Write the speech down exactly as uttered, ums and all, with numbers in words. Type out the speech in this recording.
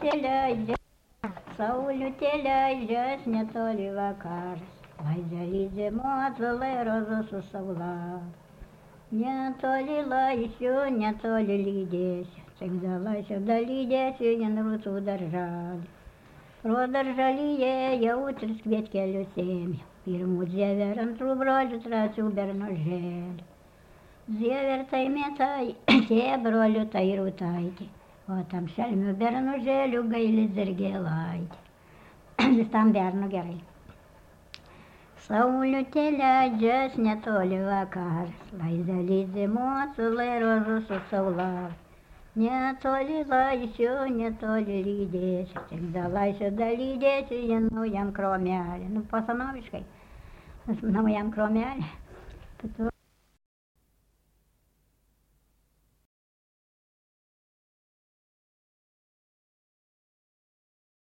leidžia, saulutė leidžias netoli vakaras, laidžia lydimos lai rozų su saula. Netoli laisiu, netoli lydėsiu, tik dalaisiu, dalydėsiu į rūtų darželį. Pro darželyje jau tris kvietkelius ėmė, pirmų dziever, antrų brolių, trečių bernužėlių. Dziever tai mėtai, tie brolių tai rūtaitė, o tam šelmių bernužėlių gailis dirgėlaitė. Visam bernu gerai. Saulutė leidžias netoli vakaras, laidžia lydimos lai rozų su saula. Netoli laisiu, netoli lydėsiu, tik dalaisiu, dalydėsiu į naujam kromelį. Nu, pasanoviškai, naujam kromelį.